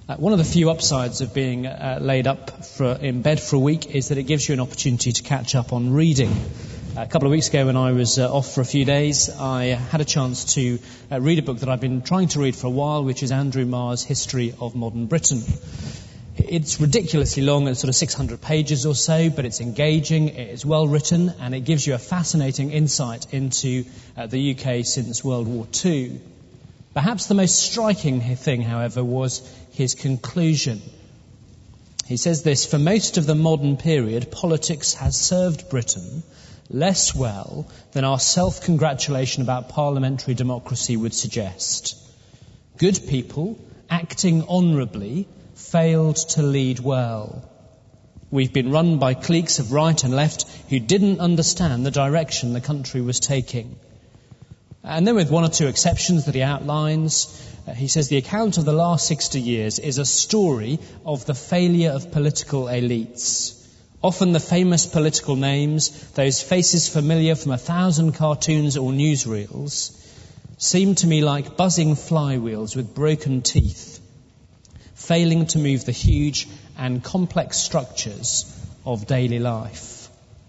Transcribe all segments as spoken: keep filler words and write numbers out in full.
Uh, one of the few upsides of being uh, laid up for, in bed for a week is that it gives you an opportunity to catch up on reading. Uh, a couple of weeks ago when I was uh, off for a few days, I had a chance to uh, read a book that I've been trying to read for a while, which is Andrew Marr's History of Modern Britain. It's ridiculously long, it's sort of six hundred pages or so, but it's engaging, it's well written, and it gives you a fascinating insight into uh, the U K since World War Two. Perhaps the most striking thing, however, was his conclusion. He says this: for most of the modern period, politics has served Britain less well than our self-congratulation about parliamentary democracy would suggest. Good people, acting honourably, failed to lead well. We've been run by cliques of right and left who didn't understand the direction the country was taking. And then, with one or two exceptions that he outlines, uh, he says the account of the last sixty years is a story of the failure of political elites. Often the famous political names, those faces familiar from a thousand cartoons or newsreels, seem to me like buzzing flywheels with broken teeth, failing to move the huge and complex structures of daily life.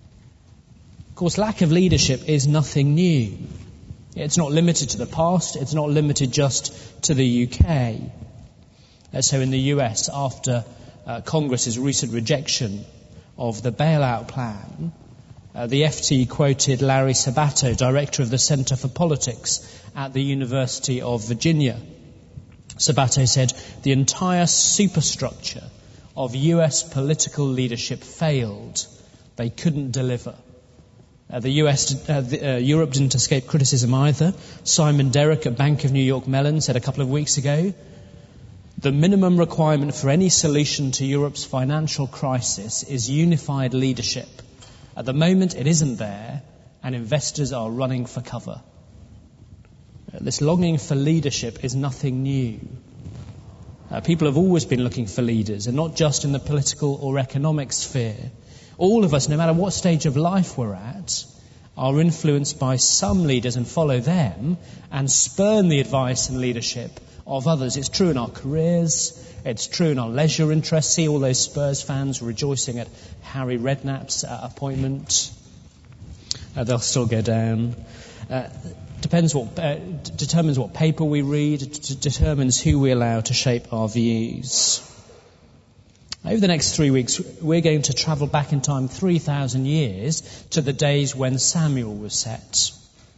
Of course, lack of leadership is nothing new. It's not limited to the past, it's not limited just to the U K. Uh, so in the U S, after uh, Congress's recent rejection of the bailout plan, uh, the F T quoted Larry Sabato, director of the Centre for Politics at the University of Virginia. Sabato said, the entire superstructure of U S political leadership failed. They couldn't deliver. Uh, the U S, uh, the, uh, Europe didn't escape criticism either. Simon Derrick at Bank of New York Mellon said a couple of weeks ago, the minimum requirement for any solution to Europe's financial crisis is unified leadership. At the moment, it isn't there, and investors are running for cover. Uh, this longing for leadership is nothing new. Uh, people have always been looking for leaders, and not just in the political or economic sphere. All of us, no matter what stage of life we're at, are influenced by some leaders and follow them and spurn the advice and leadership of others. It's true in our careers, it's true in our leisure interests. See all those Spurs fans rejoicing at Harry Redknapp's uh, appointment. Uh, they'll still go down. Uh, depends what uh, d- determines what paper we read, d- determines who we allow to shape our views. Over the next three weeks, we're going to travel back in time three thousand years to the days when Samuel was set.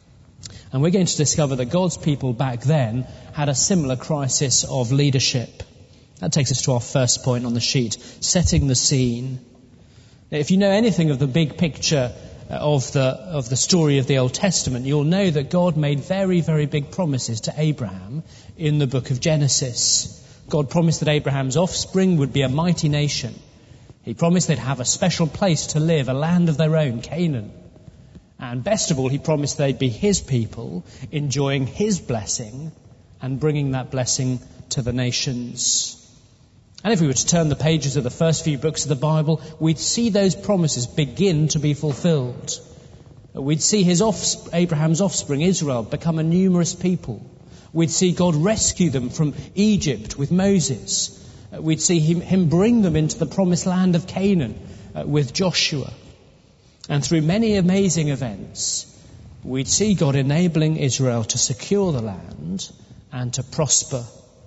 And we're going to discover that God's people back then had a similar crisis of leadership. That takes us to our first point on the sheet, setting the scene. If you know anything of the big picture of the, of the story of the Old Testament, you'll know that God made very, very big promises to Abraham in the book of Genesis. God promised that Abraham's offspring would be a mighty nation. He promised they'd have a special place to live, a land of their own, Canaan. And best of all, he promised they'd be his people, enjoying his blessing and bringing that blessing to the nations. And if we were to turn the pages of the first few books of the Bible, we'd see those promises begin to be fulfilled. We'd see his offsp- Abraham's offspring, Israel, become a numerous people. We'd see God rescue them from Egypt with Moses. Uh, we'd see him, him bring them into the promised land of Canaan uh, with Joshua. And through many amazing events, we'd see God enabling Israel to secure the land and to prosper.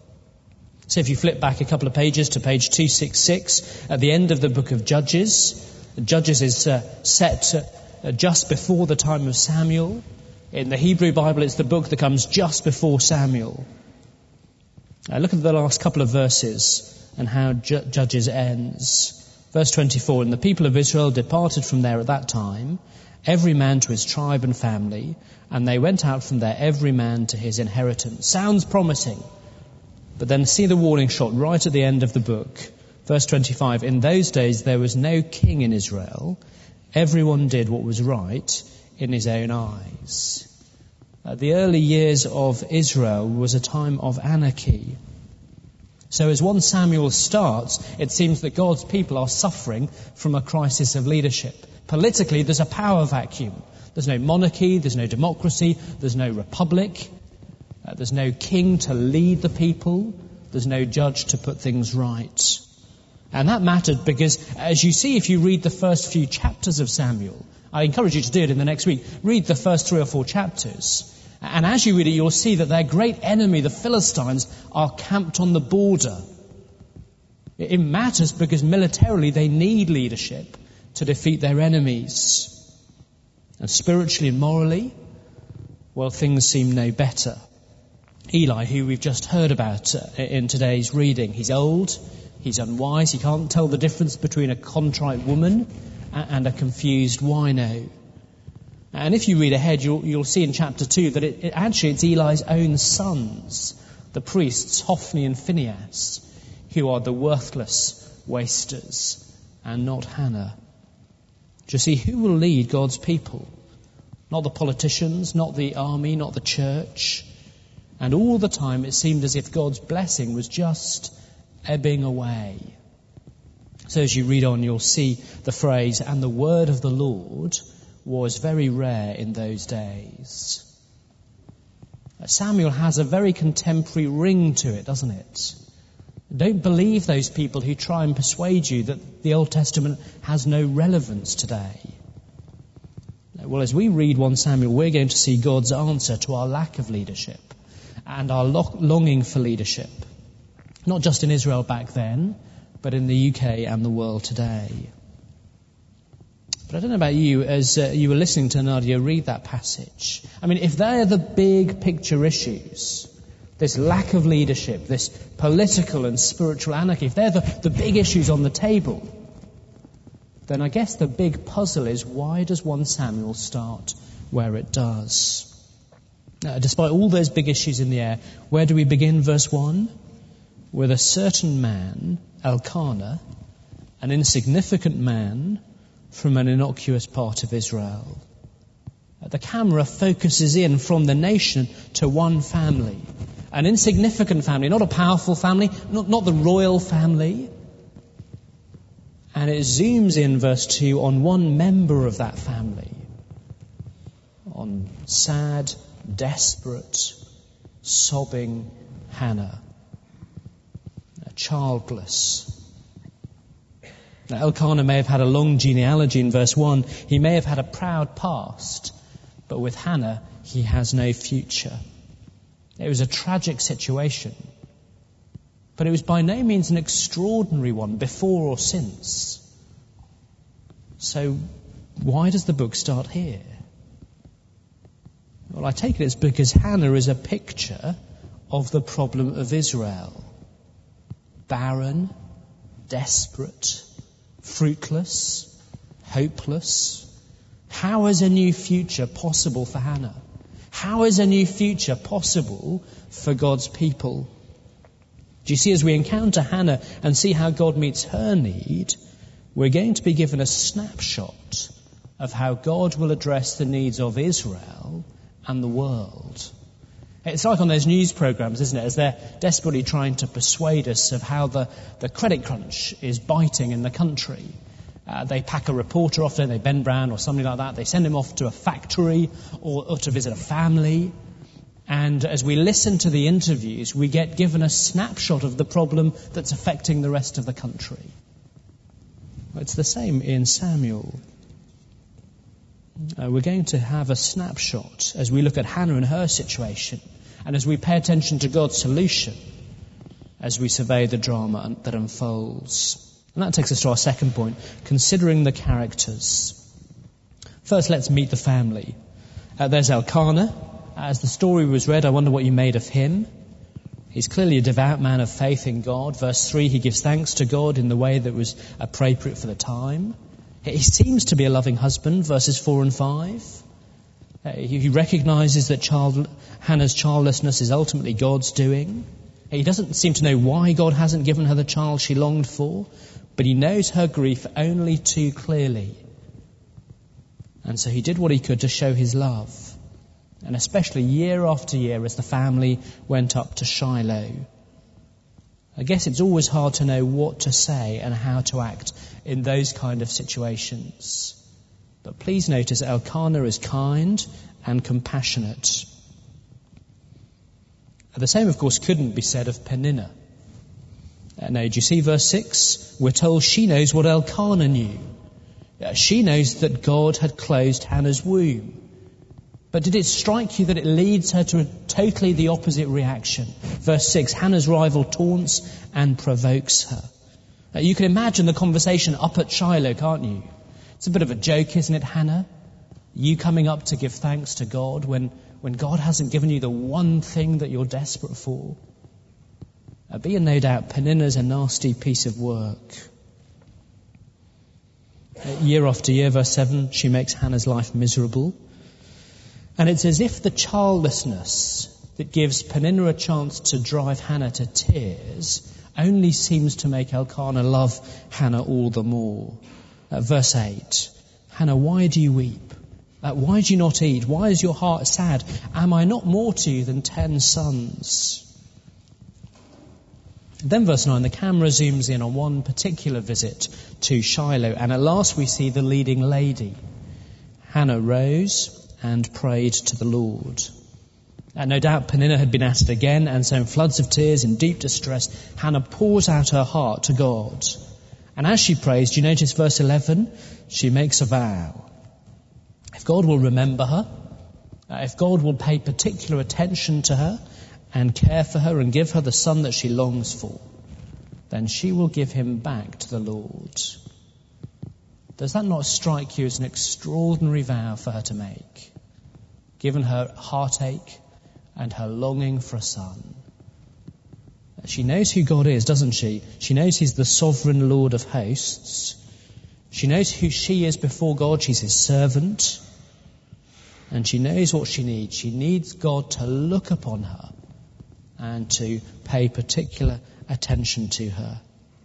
So if you flip back a couple of pages to page two sixty-six, at the end of the book of Judges, Judges is uh, set uh, just before the time of Samuel. In the Hebrew Bible, it's the book that comes just before Samuel. Now look at the last couple of verses and how Ju- Judges ends. Verse twenty-four, and the people of Israel departed from there at that time, every man to his tribe and family, and they went out from there, every man to his inheritance. Sounds promising. But then see the warning shot right at the end of the book. Verse twenty-five, in those days there was no king in Israel. Everyone did what was right in his own eyes. Uh, the early years of Israel was a time of anarchy. So as First Samuel starts, it seems that God's people are suffering from a crisis of leadership. Politically, there's a power vacuum. There's no monarchy, there's no democracy, there's no republic, uh, there's no king to lead the people. There's no judge to put things right. And that mattered because, as you see if you read the first few chapters of Samuel, I encourage you to do it in the next week, read the first three or four chapters. And as you read it, you'll see that their great enemy, the Philistines, are camped on the border. It matters because militarily they need leadership to defeat their enemies. And spiritually and morally, well, things seem no better. Eli, who we've just heard about in today's reading, he's old, he's unwise, he can't tell the difference between a contrite woman and a confused wino. And if you read ahead, you'll, you'll see in chapter two that it, it actually it's Eli's own sons, the priests, Hophni and Phinehas, who are the worthless wasters, and not Hannah. Do you see, who will lead God's people? Not the politicians, not the army, not the church. And all the time it seemed as if God's blessing was just ebbing away. So as you read on, you'll see the phrase, and the word of the Lord was very rare in those days. Samuel has a very contemporary ring to it, doesn't it? Don't believe those people who try and persuade you that the Old Testament has no relevance today. Well, as we read First Samuel, we're going to see God's answer to our lack of leadership and our longing for leadership. Not just in Israel back then, but in the U K and the world today. But I don't know about you, as uh, you were listening to Nadia read that passage. I mean, if they're the big picture issues, this lack of leadership, this political and spiritual anarchy, if they're the, the big issues on the table, then I guess the big puzzle is, why does First Samuel start where it does? Now, despite all those big issues in the air, where do we begin? Verse one? With a certain man, Elkanah, an insignificant man from an innocuous part of Israel. The camera focuses in from the nation to one family. An insignificant family, not a powerful family, not, not the royal family. And it zooms in, verse two, on one member of that family. On sad, desperate, sobbing Hannah. Childless. Now, Elkanah may have had a long genealogy in verse one. He may have had a proud past. But with Hannah, he has no future. It was a tragic situation. But it was by no means an extraordinary one, before or since. So, why does the book start here? Well, I take it it's because Hannah is a picture of the problem of Israel. Barren, desperate, fruitless, hopeless. How is a new future possible for Hannah? How is a new future possible for God's people? Do you see, as we encounter Hannah and see how God meets her need, we're going to be given a snapshot of how God will address the needs of Israel and the world. It's like on those news programs, isn't it, as they're desperately trying to persuade us of how the, the credit crunch is biting in the country. Uh, they pack a reporter off, don't they, Ben Brown or somebody like that. They send him off to a factory or, or to visit a family. And as we listen to the interviews, we get given a snapshot of the problem that's affecting the rest of the country. It's the same in Samuel. Uh, we're going to have a snapshot as we look at Hannah and her situation, and as we pay attention to God's solution, as we survey the drama that unfolds. And that takes us to our second point, considering the characters. First, let's meet the family. Uh, there's Elkanah. As the story was read, I wonder what you made of him. He's clearly a devout man of faith in God. Verse three, he gives thanks to God in the way that was appropriate for the time. He seems to be a loving husband, verses four and five. Uh, he, he recognizes that child, Hannah's childlessness is ultimately God's doing. He doesn't seem to know why God hasn't given her the child she longed for, but he knows her grief only too clearly. And so he did what he could to show his love. And especially year after year as the family went up to Shiloh. I guess it's always hard to know what to say and how to act in those kind of situations. But please notice Elkanah is kind and compassionate. The same, of course, couldn't be said of Peninnah. Uh, now, do you see verse six? We're told she knows what Elkanah knew. Uh, she knows that God had closed Hannah's womb. But did it strike you that it leads her to a totally the opposite reaction? Verse six, Hannah's rival taunts and provokes her. Uh, you can imagine the conversation up at Shiloh, can't you? It's a bit of a joke, isn't it, Hannah? You coming up to give thanks to God when, when God hasn't given you the one thing that you're desperate for. Uh, be in no doubt, Peninnah's a nasty piece of work. Uh, year after year, verse seven, she makes Hannah's life miserable. And it's as if the childlessness that gives Peninnah a chance to drive Hannah to tears only seems to make Elkanah love Hannah all the more. Uh, verse eight, Hannah, why do you weep? Uh, why do you not eat? Why is your heart sad? Am I not more to you than ten sons? Then verse nine, the camera zooms in on one particular visit to Shiloh, and at last we see the leading lady. Hannah rose and prayed to the Lord. And no doubt Peninnah had been at it again, and so in floods of tears, in deep distress, Hannah pours out her heart to God. And as she prays, do you notice verse eleven? She makes a vow. If God will remember her, if God will pay particular attention to her and care for her and give her the son that she longs for, then she will give him back to the Lord. Does that not strike you as an extraordinary vow for her to make, given her heartache and her longing for a son? She knows who God is, doesn't she? She knows he's the sovereign Lord of hosts. She knows who she is before God. She's his servant. And she knows what she needs. She needs God to look upon her and to pay particular attention to her.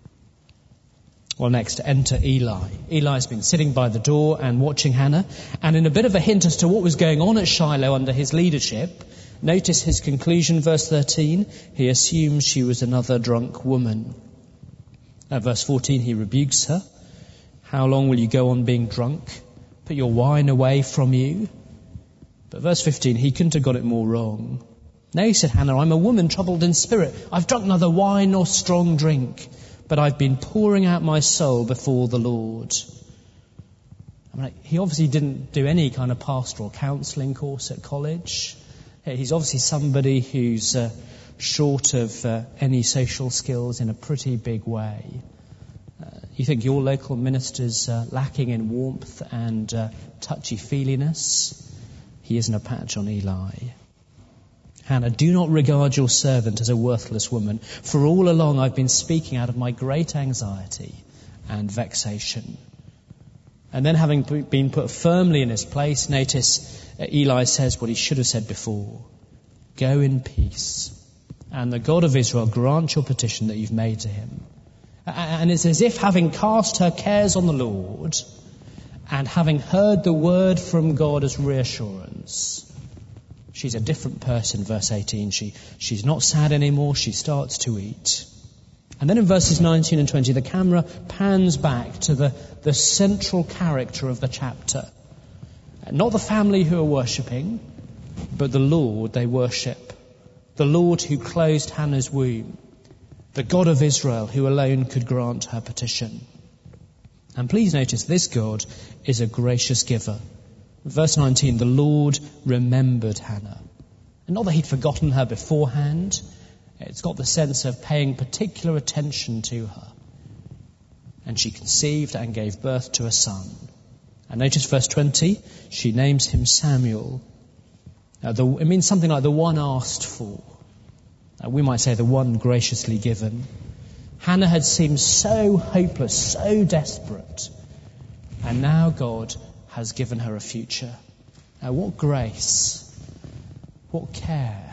Well, next, enter Eli. Eli's been sitting by the door and watching Hannah. And in a bit of a hint as to what was going on at Shiloh under his leadership, notice his conclusion, verse thirteen. He assumes she was another drunk woman. At verse fourteen, he rebukes her. How long will you go on being drunk? Put your wine away from you. But verse fifteen, he couldn't have got it more wrong. No, said Hannah, I'm a woman troubled in spirit. I've drunk neither wine nor strong drink, but I've been pouring out my soul before the Lord. I mean, he obviously didn't do any kind of pastoral counselling course at college. He's obviously somebody who's uh, short of uh, any social skills in a pretty big way. Uh, you think your local minister's uh, lacking in warmth and uh, touchy-feeliness? He isn't a patch on Eli. Hannah, do not regard your servant as a worthless woman, for all along I've been speaking out of my great anxiety and vexation. And then, having been put firmly in his place, notice uh, Eli says what he should have said before. Go in peace, and the God of Israel grant your petition that you've made to him. And it's as if, having cast her cares on the Lord and having heard the word from God as reassurance, she's a different person, verse eighteen. She, she's not sad anymore. She starts to eat. And then in verses nineteen and twenty, the camera pans back to the, the central character of the chapter. Not the family who are worshipping, but the Lord they worship. The Lord who closed Hannah's womb. The God of Israel who alone could grant her petition. And please notice, this God is a gracious giver. Verse nineteen, the Lord remembered Hannah. And not that he'd forgotten her beforehand. It's got the sense of paying particular attention to her. And she conceived and gave birth to a son. And notice verse twenty, she names him Samuel. Now, the, it means something like the one asked for. Now, we might say the one graciously given. Hannah had seemed so hopeless, so desperate. And now God has given her a future. Now, what grace, what care.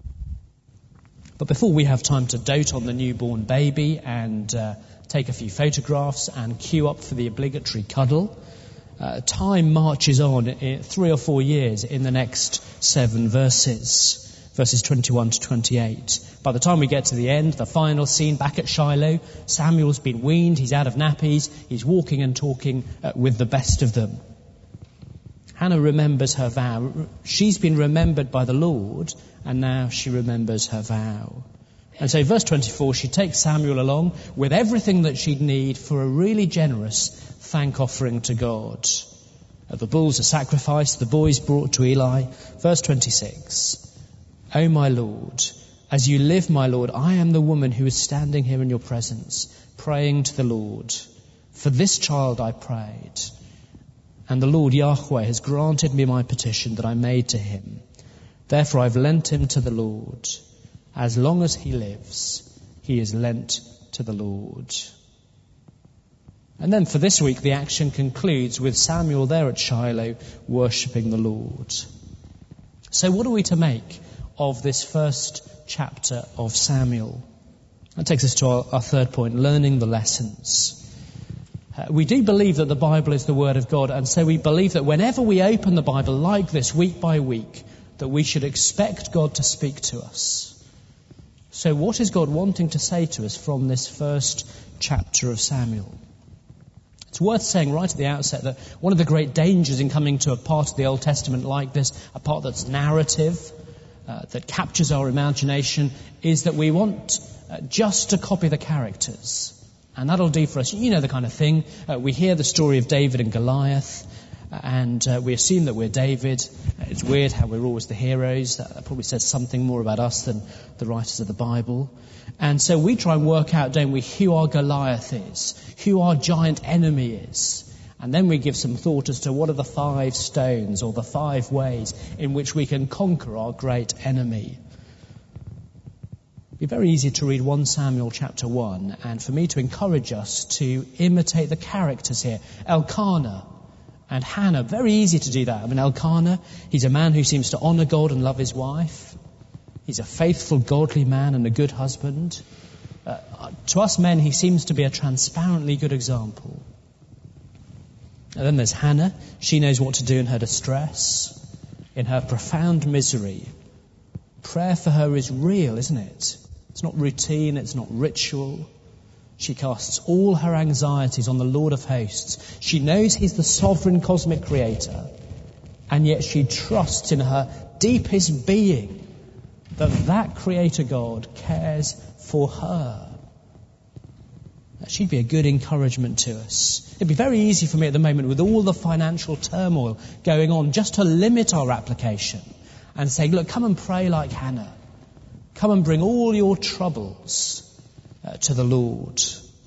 But before we have time to dote on the newborn baby and uh, take a few photographs and queue up for the obligatory cuddle, uh, time marches on in three or four years in the next seven verses. Verses twenty-one to twenty-eight. By the time we get to the end, the final scene back at Shiloh, Samuel's been weaned, he's out of nappies, he's walking and talking uh, with the best of them. Hannah remembers her vow. She's been remembered by the Lord, and now she remembers her vow. And so verse twenty-four, she takes Samuel along with everything that she'd need for a really generous thank offering to God. The bulls are sacrificed, the boys brought to Eli. Verse twenty-six, O my Lord, as you live, my Lord, I am the woman who is standing here in your presence, praying to the Lord. For this child I prayed, and the Lord Yahweh has granted me my petition that I made to him. Therefore I've lent him to the Lord. As long as he lives, he is lent to the Lord. And then for this week, the action concludes with Samuel there at Shiloh worshipping the Lord. So what are we to make of this first chapter of Samuel? That takes us to our, our third point, learning the lessons. Uh, we do believe that the Bible is the Word of God, and so we believe that whenever we open the Bible like this, week by week, that we should expect God to speak to us. So what is God wanting to say to us from this first chapter of Samuel? It's worth saying right at the outset that one of the great dangers in coming to a part of the Old Testament like this, a part that's narrative, uh, that captures our imagination, is that we want uh, just to copy the characters. And that'll do for us. You know the kind of thing. Uh, we hear the story of David and Goliath, and uh, we assume that we're David. It's weird how we're always the heroes. That, that probably says something more about us than the writers of the Bible. And so we try and work out, don't we, who our Goliath is, who our giant enemy is. And then we give some thought as to what are the five stones or the five ways in which we can conquer our great enemy. It'd be very easy to read First Samuel chapter one and for me to encourage us to imitate the characters here. Elkanah and Hannah, very easy to do that. I mean, Elkanah, he's a man who seems to honour God and love his wife. He's a faithful, godly man and a good husband. Uh, to us men, he seems to be a transparently good example. And then there's Hannah. She knows what to do in her distress, in her profound misery. Prayer for her is real, isn't it? It's not routine, it's not ritual. She casts all her anxieties on the Lord of hosts. She knows he's the sovereign cosmic creator, and yet she trusts in her deepest being that that creator God cares for her. That should be a good encouragement to us. It'd be very easy for me at the moment, with all the financial turmoil going on, just to limit our application and say, look, come and pray like Hannah. Come and bring all your troubles uh, to the Lord.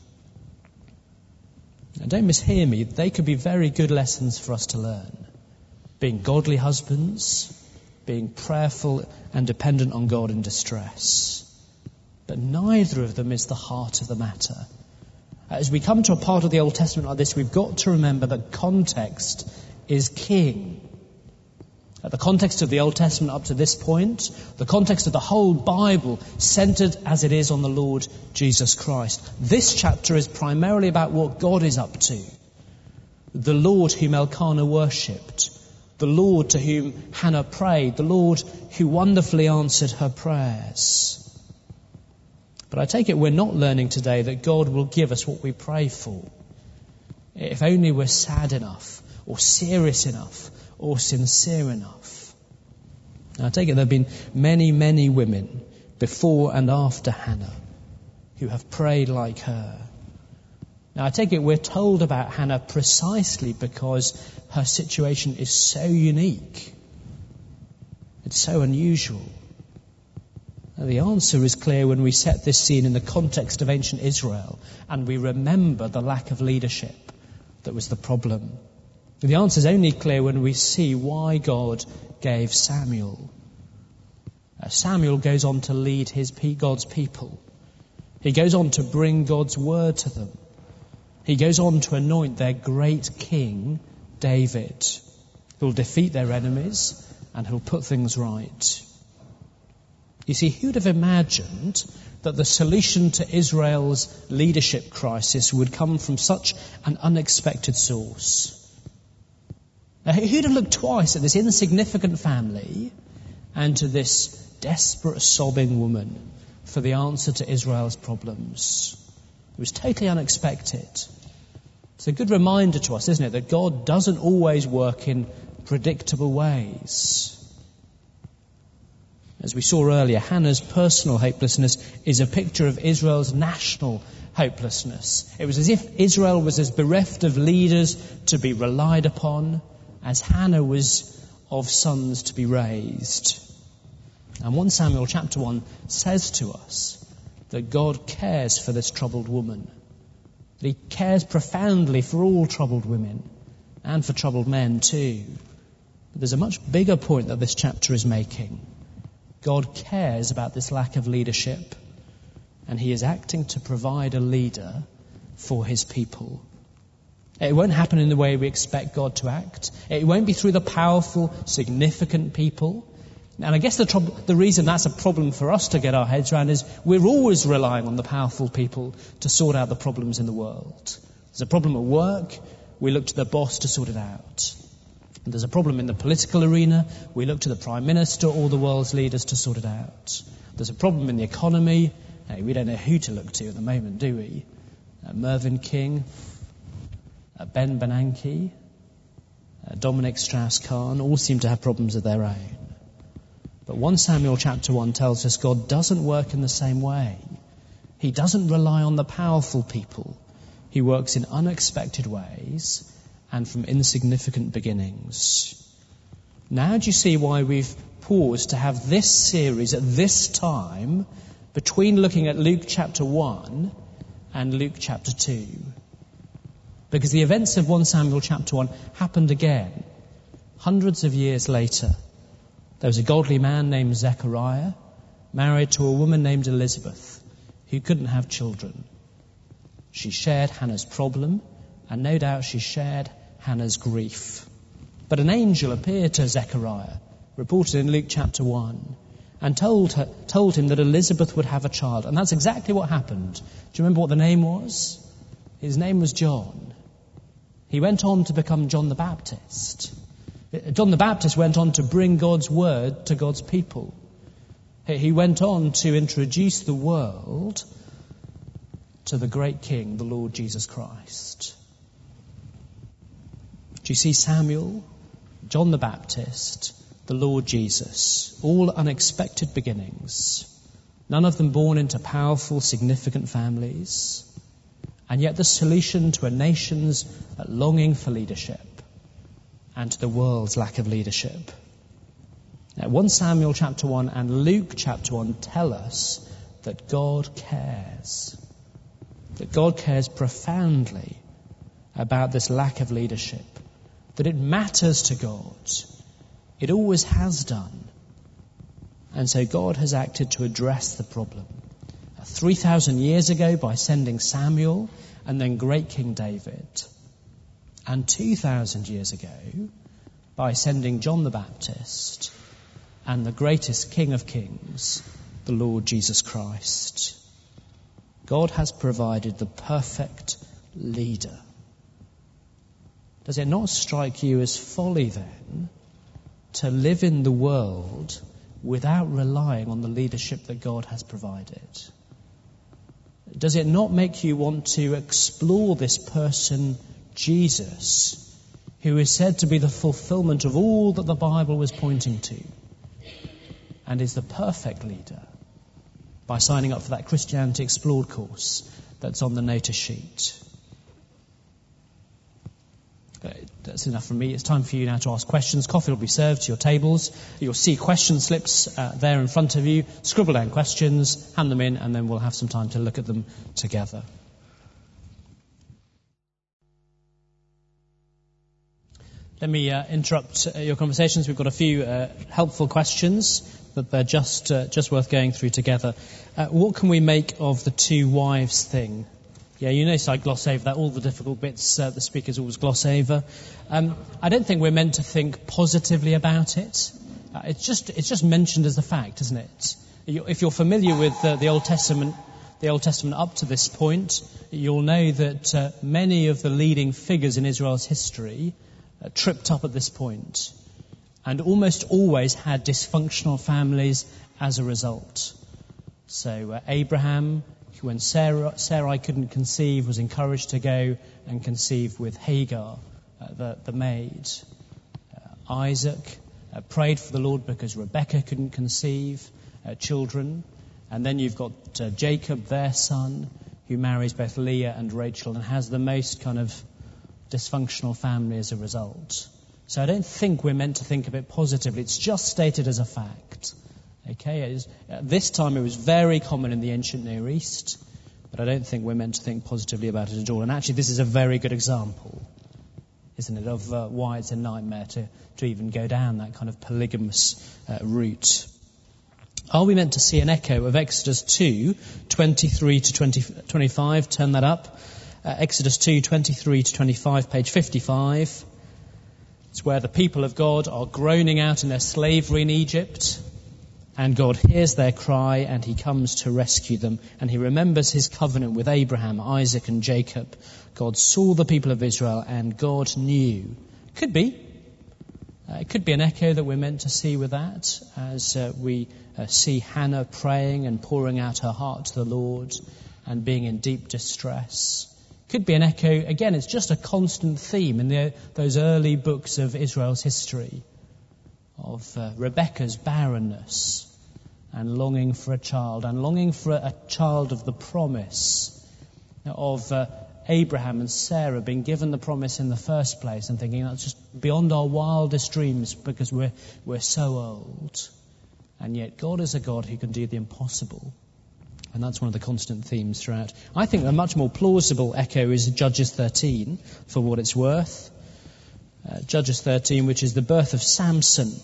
Now, don't mishear me. They could be very good lessons for us to learn. Being godly husbands, being prayerful and dependent on God in distress. But neither of them is the heart of the matter. As we come to a part of the Old Testament like this, we've got to remember that context is king. The context of the Old Testament up to this point, the context of the whole Bible, centered as it is on the Lord Jesus Christ. This chapter is primarily about what God is up to. The Lord whom Elkanah worshipped. The Lord to whom Hannah prayed. The Lord who wonderfully answered her prayers. But I take it we're not learning today that God will give us what we pray for. If only we're sad enough, or serious enough, or sincere enough. Now, I take it there have been many, many women before and after Hannah who have prayed like her. Now, I take it we're told about Hannah precisely because her situation is so unique. It's so unusual. Now, the answer is clear when we set this scene in the context of ancient Israel and we remember the lack of leadership that was the problem. The answer is only clear when we see why God gave Samuel. Uh, Samuel goes on to lead his God's people. He goes on to bring God's word to them. He goes on to anoint their great king, David, who'll defeat their enemies and who'll put things right. You see, who'd have imagined that the solution to Israel's leadership crisis would come from such an unexpected source? Now, who'd have looked twice at this insignificant family and to this desperate, sobbing woman for the answer to Israel's problems? It was totally unexpected. It's a good reminder to us, isn't it, that God doesn't always work in predictable ways. As we saw earlier, Hannah's personal hopelessness is a picture of Israel's national hopelessness. It was as if Israel was as bereft of leaders to be relied upon as Hannah was of sons to be raised. And First Samuel chapter one says to us that God cares for this troubled woman, that he cares profoundly for all troubled women and for troubled men too. But there's a much bigger point that this chapter is making. God cares about this lack of leadership, and he is acting to provide a leader for his people. It won't happen in the way we expect God to act. It won't be through the powerful, significant people. And I guess the, trouble, the reason that's a problem for us to get our heads around is we're always relying on the powerful people to sort out the problems in the world. There's a problem at work, we look to the boss to sort it out. There's a problem in the political arena, we look to the Prime Minister or the world's leaders to sort it out. There's a problem in the economy, hey, we don't know who to look to at the moment, do we? Uh, Mervyn King, uh, Ben Bernanke, uh, Dominic Strauss-Kahn, all seem to have problems of their own. But First Samuel chapter one tells us God doesn't work in the same way. He doesn't rely on the powerful people. He works in unexpected ways and from insignificant beginnings. Now do you see why we've paused to have this series at this time between looking at Luke chapter one and Luke chapter two? Because the events of First Samuel chapter one happened again, hundreds of years later. There was a godly man named Zechariah, married to a woman named Elizabeth, who couldn't have children. She shared Hannah's problem, and no doubt she shared Hannah's grief. But an angel appeared to Zechariah, reported in Luke chapter one, and told her, told him that Elizabeth would have a child. And that's exactly what happened. Do you remember what the name was? His name was John. He went on to become John the Baptist. John the Baptist went on to bring God's word to God's people. He went on to introduce the world to the great King, the Lord Jesus Christ. Do you see Samuel, John the Baptist, the Lord Jesus, all unexpected beginnings, none of them born into powerful, significant families, and yet the solution to a nation's longing for leadership and to the world's lack of leadership. Now, First Samuel chapter one and Luke chapter one tell us that God cares. That God cares profoundly about this lack of leadership. That it matters to God. It always has done. And so God has acted to address the problem. three thousand years ago by sending Samuel and then great King David. And two thousand years ago by sending John the Baptist and the greatest King of Kings, the Lord Jesus Christ. God has provided the perfect leader. Does it not strike you as folly then to live in the world without relying on the leadership that God has provided? Does it not make you want to explore this person, Jesus, who is said to be the fulfillment of all that the Bible was pointing to, and is the perfect leader, by signing up for that Christianity Explored course that's on the notice sheet? That's enough from me. It's time for you now to ask questions. Coffee will be served to your tables. You'll see question slips uh, there in front of you. Scribble down questions, hand them in, and then we'll have some time to look at them together. Let me uh, interrupt uh, your conversations. We've got a few uh, helpful questions, but they're just uh, just worth going through together. Uh, what can we make of the two wives thing? Yeah, you notice I gloss over that. All the difficult bits uh, the speakers always gloss over. Um, I don't think we're meant to think positively about it. Uh, it's just it's just mentioned as a fact, isn't it? You, if you're familiar with uh, the Old Testament, the Old Testament up to this point, you'll know that uh, many of the leading figures in Israel's history uh, tripped up at this point, and almost always had dysfunctional families as a result. So uh, Abraham, when Sarah, Sarai couldn't conceive, was encouraged to go and conceive with Hagar, uh, the, the maid. Uh, Isaac, uh, prayed for the Lord because Rebecca couldn't conceive uh, children. And then you've got uh, Jacob, their son, who marries both Leah and Rachel and has the most kind of dysfunctional family as a result. So I don't think we're meant to think of it positively. It's just stated as a fact. Okay, it is, at this time it was very common in the ancient Near East, but I don't think we're meant to think positively about it at all. And actually this is a very good example, isn't it, of uh, why it's a nightmare to, to even go down that kind of polygamous uh, route. Are we meant to see an echo of Exodus two, twenty-three to twenty, twenty-five? Turn that up. Uh, Exodus two, twenty-three to twenty-five, page fifty-five. It's where the people of God are groaning out in their slavery in Egypt, and God hears their cry and he comes to rescue them, and he remembers his covenant with Abraham, Isaac and Jacob. God saw the people of Israel and God knew. Could be. Uh, it could be an echo that we're meant to see with that as uh, we uh, see Hannah praying and pouring out her heart to the Lord and being in deep distress. Could be an echo, again, it's just a constant theme in the, those early books of Israel's history of uh, Rebekah's barrenness and longing for a child and longing for a, a child of the promise, of uh, Abraham and Sarah being given the promise in the first place and thinking that's just beyond our wildest dreams because we're, we're so old. And yet God is a God who can do the impossible. And that's one of the constant themes throughout. I think a much more plausible echo is Judges thirteen, for what it's worth. Uh, Judges thirteen, which is the birth of Samson.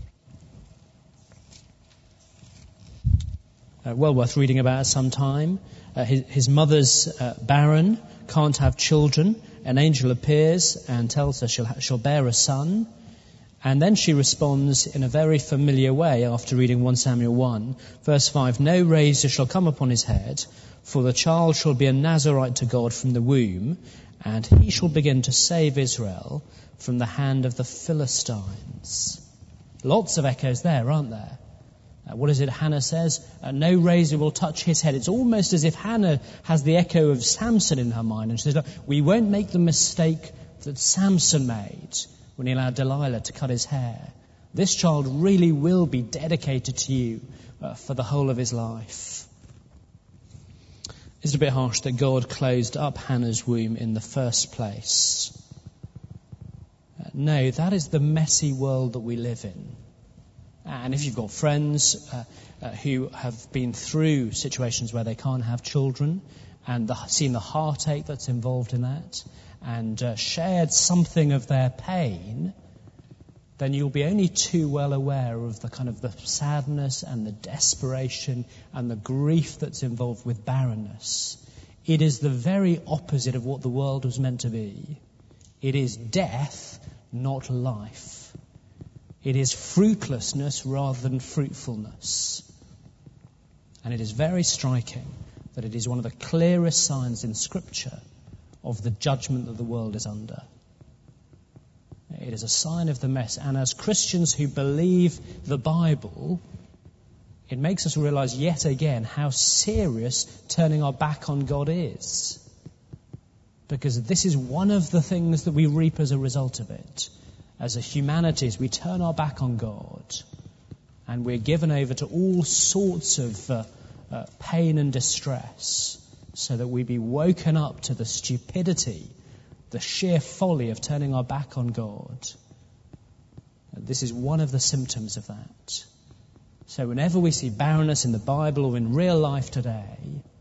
Uh, well worth reading about at some time. Uh, his, his mother's uh, barren, can't have children. An angel appears and tells her she'll, ha- she'll bear a son. And then she responds in a very familiar way after reading First Samuel one. Verse five, no razor shall come upon his head, for the child shall be a Nazarite to God from the womb, and he shall begin to save Israel from the hand of the Philistines. Lots of echoes there, aren't there? Uh, what is it Hannah says? Uh, no razor will touch his head. It's almost as if Hannah has the echo of Samson in her mind. And she says, look, we won't make the mistake that Samson made when he allowed Delilah to cut his hair. This child really will be dedicated to you uh, for the whole of his life. It's a bit harsh that God closed up Hannah's womb in the first place. Uh, no, that is the messy world that we live in. And if you've got friends uh, uh, who have been through situations where they can't have children and the, seen the heartache that's involved in that and uh, shared something of their pain, then you'll be only too well aware of the kind of the sadness and the desperation and the grief that's involved with barrenness. It is the very opposite of what the world was meant to be. It is death, not life. It is fruitlessness rather than fruitfulness. And it is very striking that it is one of the clearest signs in Scripture of the judgment that the world is under. It is a sign of the mess. And as Christians who believe the Bible, it makes us realize yet again how serious turning our back on God is. Because this is one of the things that we reap as a result of it. As a humanities, we turn our back on God and we're given over to all sorts of uh, uh, pain and distress so that we be woken up to the stupidity, the sheer folly of turning our back on God. This is one of the symptoms of that. So whenever we see barrenness in the Bible or in real life today,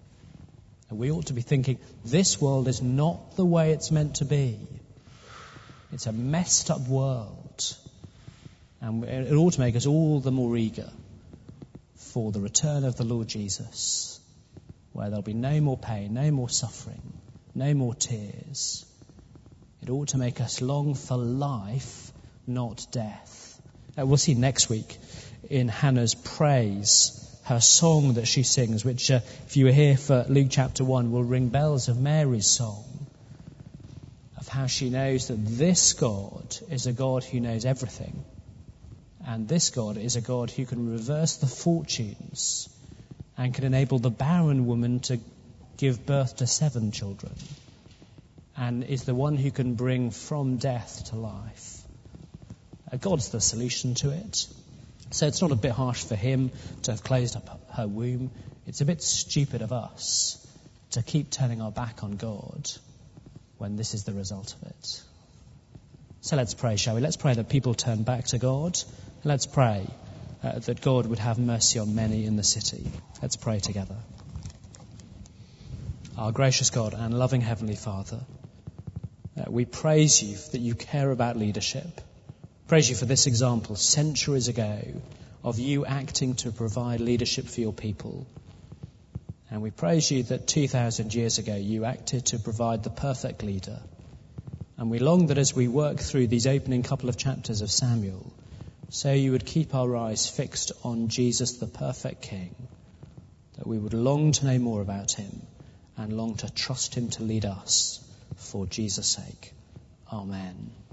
we ought to be thinking, this world is not the way it's meant to be. It's a messed up world. And it ought to make us all the more eager for the return of the Lord Jesus, where there'll be no more pain, no more suffering, no more tears. It ought to make us long for life, not death. Uh, we'll see next week in Hannah's praise, her song that she sings, which uh, if you were here for Luke chapter one, will ring bells of Mary's song. Of how she knows that this God is a God who knows everything. And this God is a God who can reverse the fortunes and can enable the barren woman to give birth to seven children. And is the one who can bring from death to life. Uh, God's the solution to it. So it's not a bit harsh for him to have closed up her womb. It's a bit stupid of us to keep turning our back on God when this is the result of it. So let's pray, shall we? Let's pray that people turn back to God. Let's pray uh, that God would have mercy on many in the city. Let's pray together. Our gracious God and loving Heavenly Father, uh, we praise you that you care about leadership. Praise you for this example centuries ago of you acting to provide leadership for your people. And we praise you that two thousand years ago you acted to provide the perfect leader. And we long that as we work through these opening couple of chapters of Samuel, so you would keep our eyes fixed on Jesus, the perfect King, that we would long to know more about him and long to trust him to lead us for Jesus' sake. Amen.